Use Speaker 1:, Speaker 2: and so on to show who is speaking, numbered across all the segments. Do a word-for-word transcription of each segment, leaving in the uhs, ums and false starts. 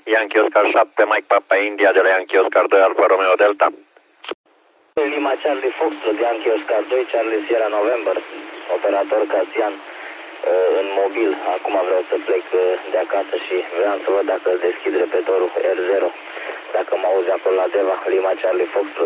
Speaker 1: Yankee Oscar șapte, Mike Papa India de la Yankee Oscar doi, Alfa Romeo Delta.
Speaker 2: Lima Charlie Foxtrot, Yankee Oscar doi, Charlie Sierra November, operator Casian, în mobil. Acum vreau să plec de acasă și vreau să văd dacă deschid repetorul R zero. Dacă mă auzi acolo la Deva, Lima Charlie Foxtrot.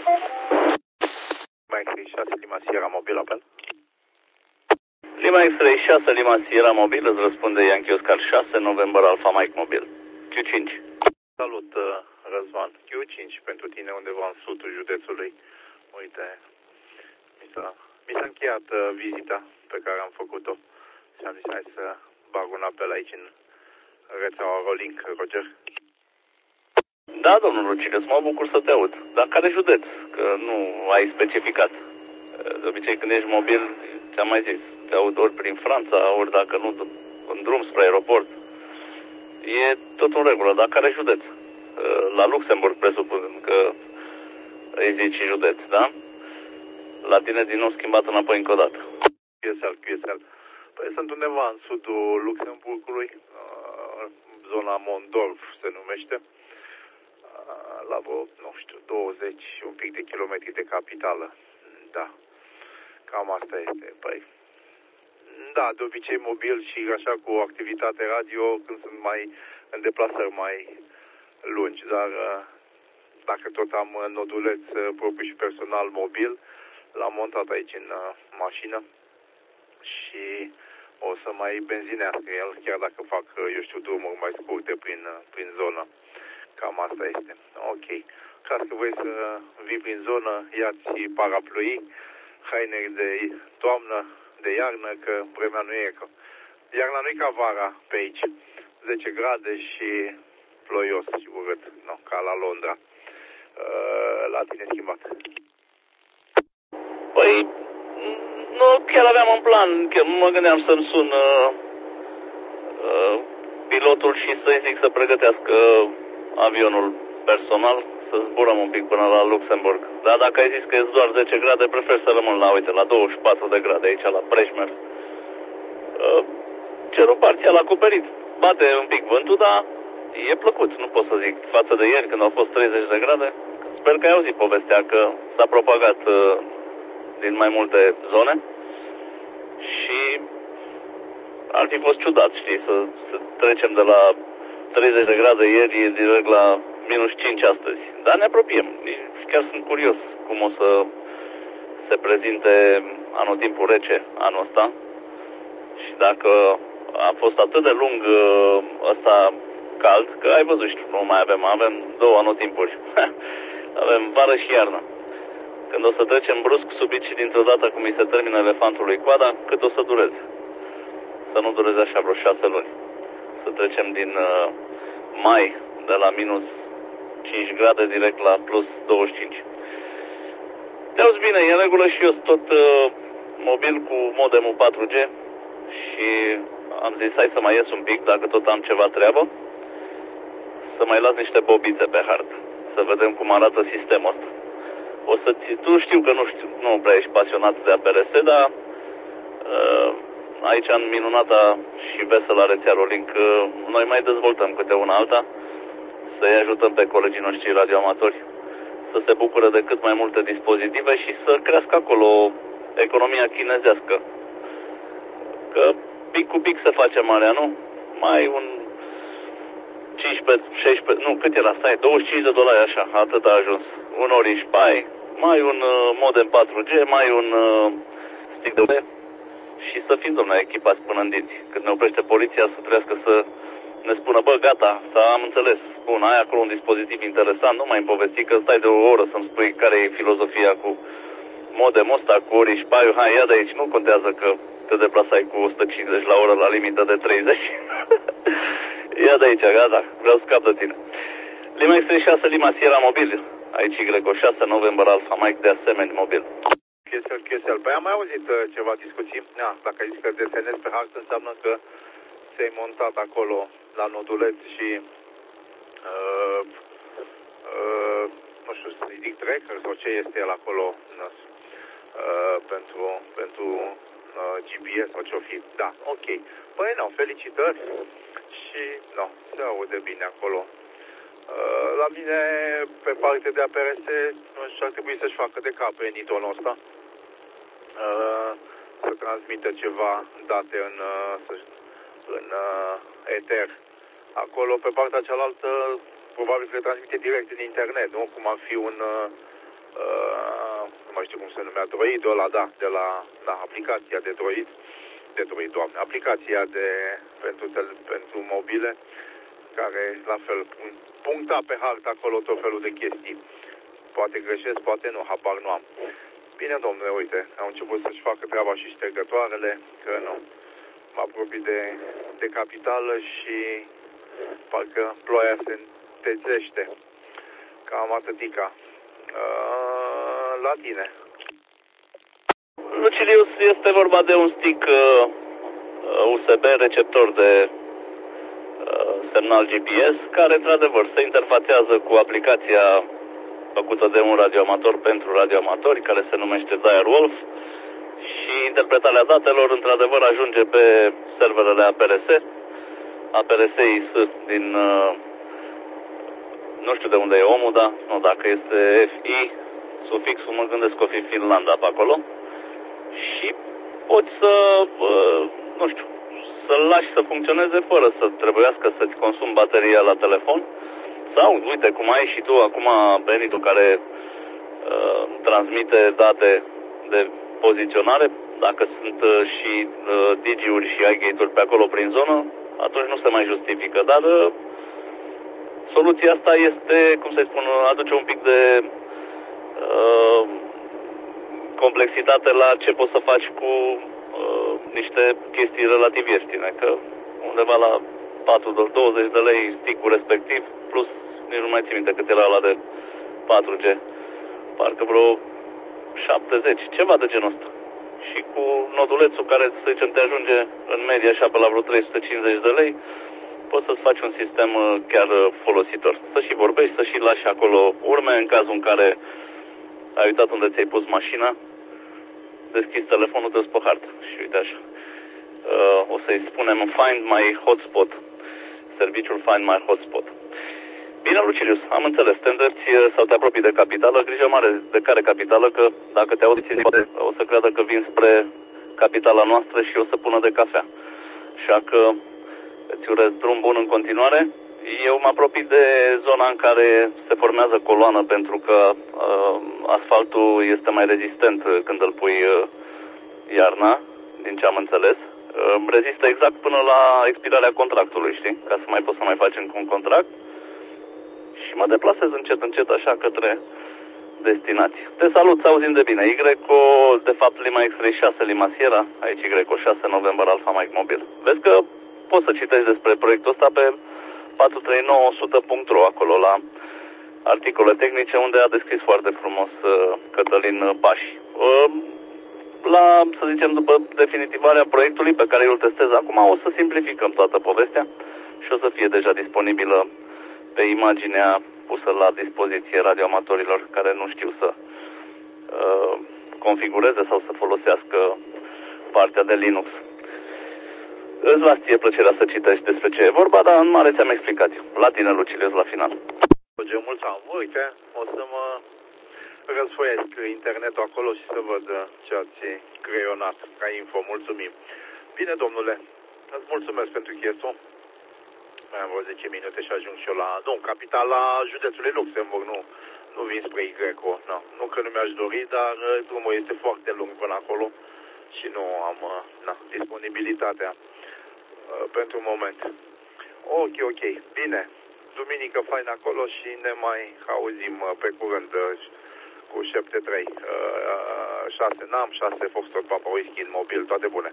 Speaker 1: Lima X-Ray șase, Lima Sierra mobil, apel.
Speaker 3: Lima X-Ray șase, Lima Sierra mobil, îți răspunde Yankee Oscar șase, November Alpha Mike mobil. Q cinci.
Speaker 1: Salut, Răzvan. Q cinci pentru tine undeva în sudul județului. Uite, mi s-a, mi s-a încheiat uh, vizita pe care am făcut-o și am zis hai să bag un apel aici în rețeaua Rolink, Roger.
Speaker 3: Da, domnul Rucinus, mă bucur să te aud. Dar care județ? Că nu ai specificat. De obicei când ești mobil, ți-am mai zis, te aud ori prin Franța, ori dacă nu, în drum spre aeroport. E tot în regulă, dar care județ? La Luxemburg, presupun că îi zici județ, da? La tine din nou schimbat înapoi încă o dată.
Speaker 1: Q S L, Q S L. Păi sunt undeva în sudul Luxemburgului, zona Mondorf se numește, la vreo, nu știu, douăzeci un pic de kilometri de capitală. Da, cam asta este. Păi, da, de obicei mobil și așa cu activitate radio când sunt mai în deplasări mai lungi, dar dacă tot am noduleț propriu și personal mobil, l-am montat aici în mașină și o să mai benzinească el, chiar dacă fac, eu știu, drumuri mai scurte prin, prin zonă. Cam asta este. Ok. Ca că voi să vii prin zonă, ia-ți paraplui, haine de toamnă, de iarnă, că vremea nu e ca... Iarna nu e ca vara pe aici. zece grade și ploios și urât, no, ca la Londra. Uh, la tine schimbat.
Speaker 3: Păi, nu chiar aveam în plan, că mă gândeam să-mi sun uh, uh, pilotul și să-i zic să pregătească avionul personal, să zburăm un pic până la Luxemburg. Dar dacă ai zis că e doar zece grade, prefer să rămân la, uite, la douăzeci și patru de grade aici, la Preșmer. Uh, cerul parțial acoperit. Bate un pic vântul, dar e plăcut, nu pot să zic, față de ieri când au fost treizeci de grade. Sper că ai auzit povestea că s-a propagat uh, din mai multe zone și ar fi fost ciudat, știi, să, să trecem de la treizeci de grade ieri direct la minus cinci astăzi. Dar ne apropiem. Chiar sunt curios cum o să se prezinte anotimpul rece anul ăsta și dacă a fost atât de lung ăsta cald, că ai văzut, știu, nu mai avem, avem două anotimpuri. Avem vară și iarnă. Când o să trecem brusc subit și dintr-o dată cum îi se termină elefantului coada, cât o să dureze? Să nu dureze așa vreo șase luni. Să trecem din uh, mai de la minus cinci grade direct la plus douăzeci și cinci. Te auzi bine, e în regulă și eu sunt tot uh, mobil cu modemul patru G și am zis hai să mai ies un pic dacă tot am ceva treabă, să mai las niște bobițe pe hard, să vedem cum arată sistemul ăsta. O să-ți, tu știu că nu știu, nu prea ești pasionat de A P R S, dar uh, aici în minunata și veselă rețea Rolink, uh, noi mai dezvoltăm câte una alta, să-i ajutăm pe colegii noștri radioamatori să se bucure de cât mai multe dispozitive și să crească acolo economia chinezească. Că pic cu pic se face marea, nu? Mai un cincisprezece, șaisprezece, nu, cât era? Stai, douăzeci și cinci de dolari așa, atât a ajuns. Un Orange Pi, mai un uh, modem patru G, mai un uh, stick de U S B și să fim, domnule, echipați până în dinți. Când ne oprește poliția să trească să ne spună, bă, gata, am înțeles, bun, ai acolo un dispozitiv interesant, nu mai îmi povesti că stai de o oră să-mi spui care e filozofia cu modemul ăsta, cu Orange Pi, hai, ia de aici, nu contează că te deplasai cu o sută cincizeci la oră la limită de treizeci. Ia de aici, gata, vreau să scap de tine. Lima X șase, Lima Sierra mobil, aici Y șase, November Alpha Mike, de asemenea mobil.
Speaker 1: Q S L, Q S L. Păi am mai auzit uh, ceva discuții. Da, dacă ai zis că desenezi pe hartă, înseamnă că ți-ai montat acolo la noduleț și uh, uh, nu știu, ridic tracker sau ce este el acolo uh, pentru, pentru uh, G P S sau ce-o fi. Da, ok. Păi nu, felicitări și și nu, se aude bine acolo. La mine, pe parte de A P R S, nu știu, ar trebui să-și facă de cap pe nitonul ăsta. Să transmită ceva date în, în eter. Acolo, pe partea cealaltă, probabil că le transmite direct în internet, nu? Cum ar fi un, uh, nu mai știu cum se numea, Droid-ul ăla, da, de la, da, aplicația de Droid, de Droid, doamne, aplicația de, pentru, pentru mobile, care, la fel, puncta pe hartă acolo tot felul de chestii. Poate greșesc, poate nu, habar nu am. Bine, domnule, uite, au început să-și facă treaba și ștergătoarele, că nu. Mă apropii de, de capitală și parcă ploaia se întețește. Cam atâtica. Uh, la tine.
Speaker 3: Lucilius, este vorba de un stick uh, U S B receptor de uh, semnal G P S, care, într-adevăr, se interfațează cu aplicația făcută de un radioamator pentru radioamatori, care se numește Direwolf, și interpretarea datelor, într-adevăr, ajunge pe serverele A P R S. A P R S-I S din, uh, nu știu de unde e omul, dar nu, dacă este F I, sufixul, mă gândesc că o fi Finlanda pe acolo. Și poți să, uh, nu știu, să-l lași să funcționeze fără să trebuiască să-ți consumi bateria la telefon. Sau, uite, cum ai și tu acum venitul care uh, transmite date de poziționare, dacă sunt uh, și uh, digi-uri și iGate-uri pe acolo prin zonă, atunci nu se mai justifică. Dar uh, soluția asta este, cum să spun, aduce un pic de uh, complexitate la ce poți să faci cu uh, niște chestii relativ ieftine, că undeva la patru douăzeci de lei stick-ul respectiv, plus nici nu mai țin minte cât era ăla de patru G, parcă vreo șaptezeci, ceva de genul ăsta. Și cu nodulețul care, să zicem, te ajunge în medie așa pe la vreo trei sute cincizeci de lei, poți să-ți faci un sistem chiar folositor. Să și vorbești, să și lași acolo urme în cazul în care ai uitat unde ți-ai pus mașina, deschizi telefonul, dă-ți pe hartă și uite așa. Uh, o să-i spunem Find My Hotspot, serviciul Find My Hotspot. Bine, Lucilius, am înțeles, te îndrepți sau te apropii de capitală, grijă mare de care capitală, că dacă te auzi, o să creadă că vin spre capitala noastră și o să pună de cafea. Așa că îți urez drum bun în continuare. Eu mă apropii de zona în care se formează coloană, pentru că uh, asfaltul este mai rezistent când îl pui uh, iarna, din ce am înțeles. Uh, rezistă exact până la expirarea contractului, știi? Ca să mai poți să mai faci încă un contract. Și mă deplasez încet, încet, așa, către destinație. Te salut, să auzim de bine. Y, de fapt, Lima X-Ray șase, Lima Sierra, aici Y șase, November Alpha Mike Mobil. Vezi că poți să citești despre proiectul ăsta pe patru trei nouă o sută punct ro, acolo, la articole tehnice, unde a descris foarte frumos Cătălin Pași. La, să zicem, după definitivarea proiectului pe care eu îl testez acum, o să simplificăm toată povestea și o să fie deja disponibilă pe imaginea pusă la dispoziție radioamatorilor care nu știu să uh, configureze sau să folosească partea de Linux. Îți las ție plăcerea să citești despre ce e vorba, dar în mare ți-am explicat eu. La tine, Lucilius, la final.
Speaker 1: Mulțumesc, uite, o să mă răsfoiesc internetul acolo și să văd ce ați creionat ca info. Mulțumim. Bine, domnule, îți mulțumesc pentru chestia. Mai am vreo zece minute și ajung și eu la, nu, capitala județului Luxemburg, nu, nu vin spre Y, no. Nu că nu mi-aș dori, dar drumul este foarte lung până acolo și nu am na, disponibilitatea uh, pentru moment. Ok, ok, bine, duminică fain acolo și ne mai auzim uh, pe curând uh, cu șapte trei, șase Nam, șase Foxtrot Papa Whisky în mobil, toate bune.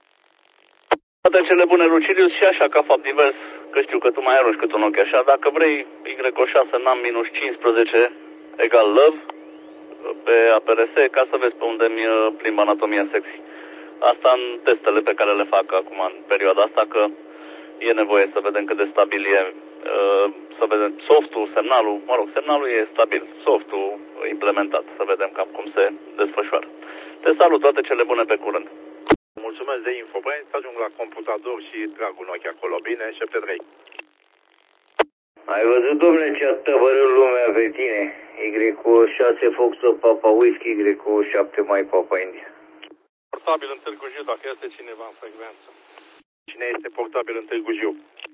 Speaker 3: Toate cele bune, Lucilius, și așa ca fapt divers, că știu că tu mai arunci cât un ochi așa, dacă vrei Y șase Nam minus cincisprezece egal love pe A P R S, ca să vezi pe unde mi plimbă anatomia sexy. Asta în testele pe care le fac acum în perioada asta, că e nevoie să vedem cât de stabil e, să vedem softul, semnalul, mă rog, semnalul e stabil, softul implementat, să vedem cam cum se desfășoară. Te salut, toate cele bune, pe curând.
Speaker 1: Mulțumesc de info. Băi, să ajung la computator și trag un ochi acolo. Bine, șapte trei.
Speaker 2: Ai văzut, domnule, ce a tăvărât lumea pe tine? Y cu șase Foxtrot Papa Whisky, Y cu șapte mai Papa India.
Speaker 1: Portabil în Târgu Jiu, dacă este cineva în frecvență. Cine este portabil în Târgu Jiu?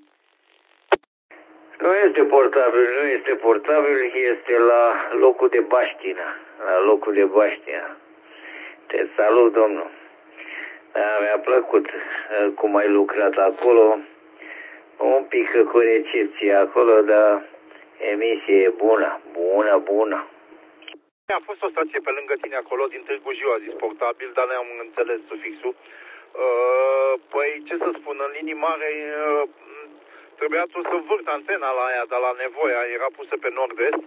Speaker 2: Nu este portabil, nu este portabil, este la locul de Baștina. La locul de Baștina. Te salut, domnul. Da, mi-a plăcut cum ai lucrat acolo. Un pic cu recepție acolo, dar emisie e bună, bună, bună.
Speaker 1: A fost o stație pe lângă tine acolo, din Târgu Jiu, a zis portabil, dar ne-am înțeles sufixul. Uh, păi, ce să spun, în linii mari, uh, trebuia tu să vârt antena la aia, dar la nevoia era pusă pe nord-est.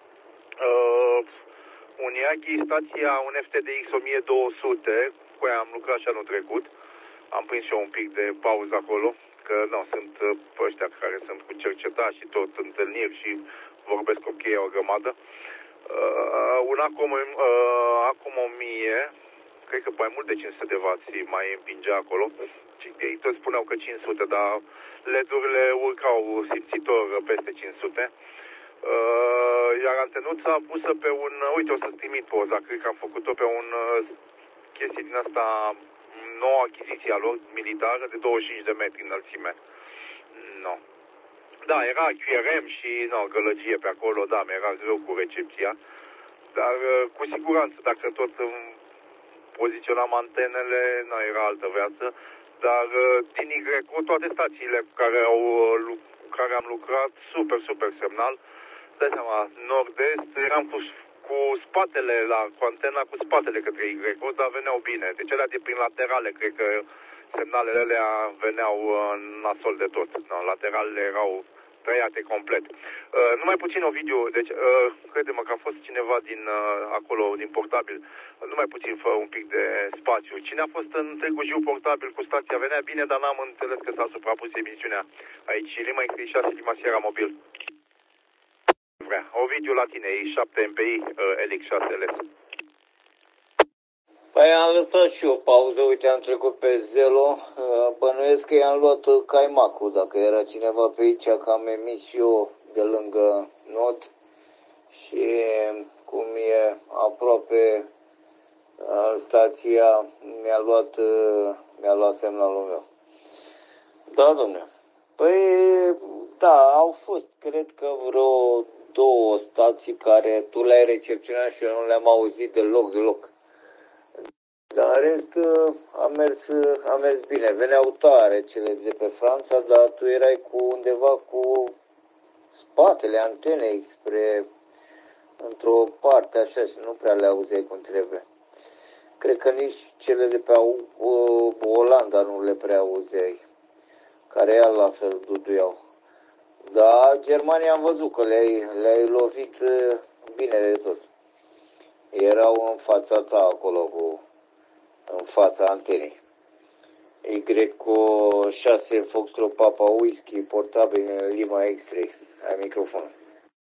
Speaker 1: Uh, un Yagi, stația, un F T D X o mie două sute, cu aia am lucrat și anul trecut. Am prins și eu un pic de pauză acolo, că nu, sunt uh, ăștia care sunt cu cercetați și tot întâlniri și vorbesc cu cheia o grămadă. Uh, un acum, uh, acum o mie, cred că mai mult de cinci sute de watt mai împingea acolo. Ei toți spuneau că cinci sute, dar L E D-urile urcau simțitor peste cinci sute. Uh, iar antenuța pusă pe un, uite, o să-ți trimit poza, cred că am făcut-o pe un uh, chestie din asta, nouă achiziție a lor, militară, de douăzeci și cinci de metri înălțime. No. Da, era Q R M și, no, gălăgie pe acolo, da, mi-era greu cu recepția, dar cu siguranță, dacă tot poziționam antenele, nu era altă viață, dar din Y, cu toate stațiile cu care, au, cu care am lucrat, super, super semnal. Dai seama, nord-est, eram cu, cu spatele, la, cu antena cu spatele către Y, dar veneau bine. Deci alea de prin laterale, cred că semnalele alea veneau nasol de tot. No, lateralele erau tăiate complet. Uh, numai puțin, Ovidiu, deci, uh, crede-mă că a fost cineva din uh, acolo, din portabil, uh, numai puțin, fă un pic de spațiu. Cine a fost în Târgu Jiu portabil cu stația venea bine, dar n-am înțeles că s-a suprapus emisiunea aici. Lima X șase, Lima Sierra Mobil. Vrea. Ovidiu la tine, E șapte M P I, uh, L X șase L S.
Speaker 2: Păi am lăsat și eu pauză, uite, am trecut pe Zelo, bănuiesc că i-am luat caimacul, dacă era cineva pe aici, că am emis eu de lângă Nod și cum e aproape stația, mi-a luat, mi-a luat semnalul meu. Da, domnule. Păi, da, au fost, cred că vreo două stații care tu le-ai recepționat și eu nu le-am auzit deloc, deloc. Dar în rest a mers, a mers bine. Veneau tare cele de pe Franța, dar tu erai cu undeva cu spatele antenei spre într-o parte așa și nu prea le auzeai cum trebuie. Cred că nici cele de pe Olanda nu le prea auzeai, care ea la fel duduiau. Dar Germania am văzut că le-ai, le-ai lovit bine de tot. Erau în fața ta acolo cu în fața antenei. Y cu șase Foxtrot Papa Whisky, portabil Lima X trei. Ai microfonul.